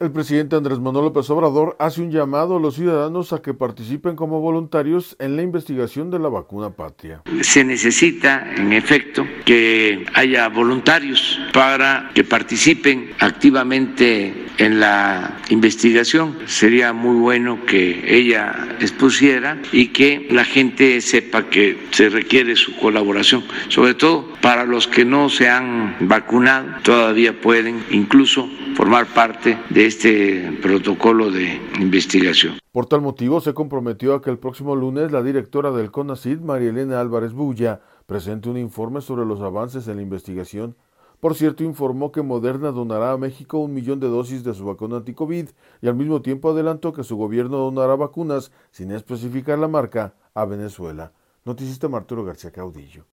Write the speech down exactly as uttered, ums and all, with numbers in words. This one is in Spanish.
El presidente Andrés Manuel López Obrador hace un llamado a los ciudadanos a que participen como voluntarios en la investigación de la vacuna patria. Se necesita, en efecto, que haya voluntarios para que participen activamente en la investigación. Sería muy bueno que ella expusiera y que la gente sepa que se requiere su colaboración, sobre todo para los que no se han vacunado, todavía pueden incluso formar parte de este protocolo de investigación. Por tal motivo, se comprometió a que el próximo lunes la directora del CONACYT, María Elena Álvarez Bulla, presente un informe sobre los avances en la investigación. Por cierto, informó que Moderna donará a México un millón de dosis de su vacuna anti-COVID y al mismo tiempo adelantó que su gobierno donará vacunas, sin especificar la marca, a Venezuela. Noticista Arturo García Caudillo.